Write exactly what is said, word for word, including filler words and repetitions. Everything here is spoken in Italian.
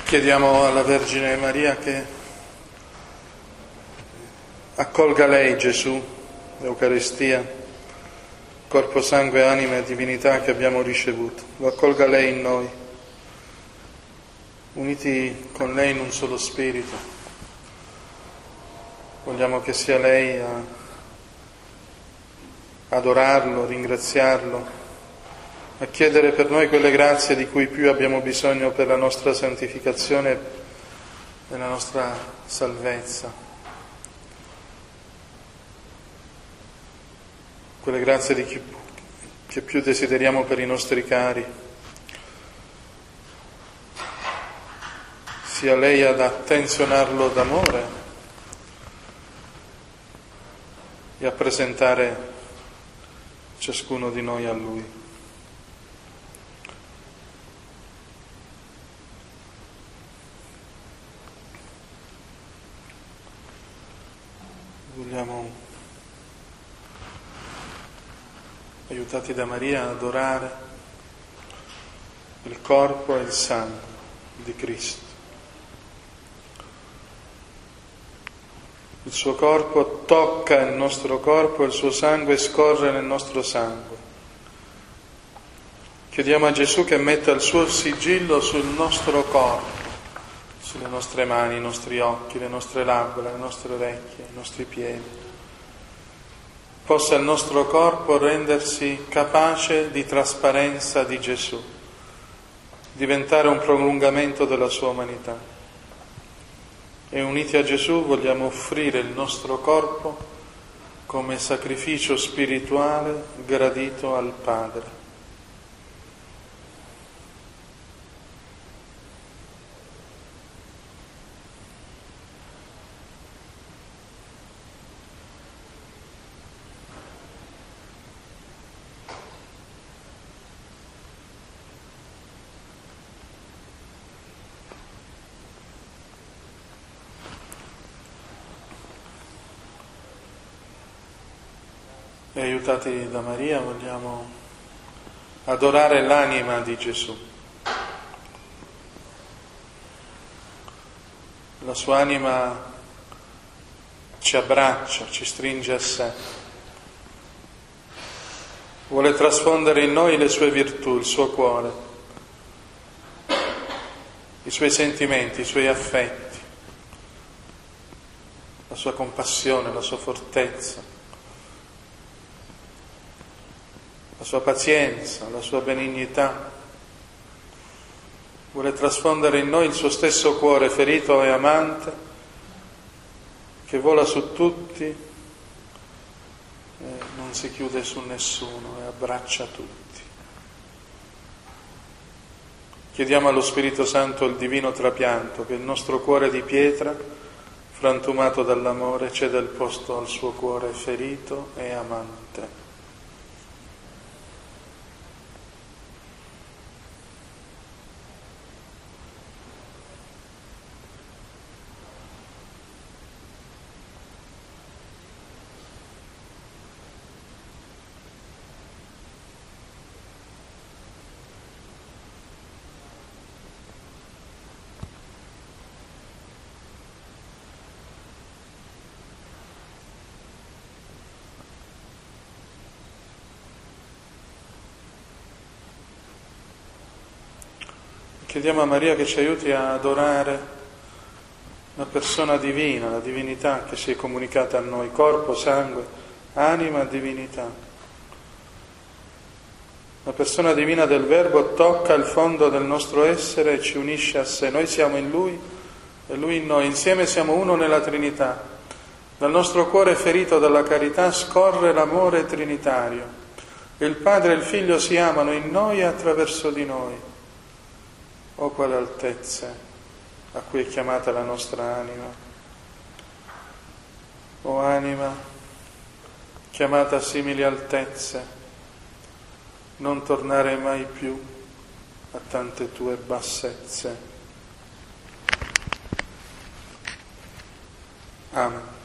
Chiediamo alla Vergine Maria che accolga lei, Gesù, l'Eucaristia, corpo, sangue, anima e divinità che abbiamo ricevuto. Lo accolga lei in noi, uniti con lei in un solo spirito. Vogliamo che sia lei a adorarlo, ringraziarlo, a chiedere per noi quelle grazie di cui più abbiamo bisogno per la nostra santificazione e la nostra salvezza. Quelle grazie di chi, che più desideriamo per i nostri cari. Sia lei ad attenzionarlo d'amore e a presentare ciascuno di noi a Lui. Vogliamo, aiutati da Maria, adorare il corpo e il sangue di Cristo. Il suo corpo tocca il nostro corpo, il suo sangue scorre nel nostro sangue. Chiediamo a Gesù che metta il suo sigillo sul nostro corpo, sulle nostre mani, i nostri occhi, le nostre labbra, le nostre orecchie, i nostri piedi. Possa il nostro corpo rendersi capace di trasparenza di Gesù, diventare un prolungamento della sua umanità. E uniti a Gesù vogliamo offrire il nostro corpo come sacrificio spirituale gradito al Padre. E aiutati da Maria vogliamo adorare l'anima di Gesù. La sua anima ci abbraccia, ci stringe a sé. Vuole trasfondere in noi le sue virtù, il suo cuore, i suoi sentimenti, i suoi affetti, la sua compassione, la sua fortezza, la sua pazienza, la sua benignità. Vuole trasfondere in noi il suo stesso cuore ferito e amante, che vola su tutti e non si chiude su nessuno e abbraccia tutti. Chiediamo allo Spirito Santo il divino trapianto, che il nostro cuore di pietra, frantumato dall'amore, ceda il posto al suo cuore ferito e amante. Chiediamo a Maria che ci aiuti a adorare la persona divina, la divinità che si è comunicata a noi, corpo, sangue, anima, divinità. La persona divina del Verbo tocca il fondo del nostro essere e ci unisce a sé. Noi siamo in Lui e Lui in noi. Insieme siamo uno nella Trinità. Dal nostro cuore ferito dalla carità scorre l'amore trinitario. Il Padre e il Figlio si amano in noi e attraverso di noi. Oh, quale altezze a cui è chiamata la nostra anima. O anima, chiamata a simili altezze, non tornare mai più a tante tue bassezze. Amen.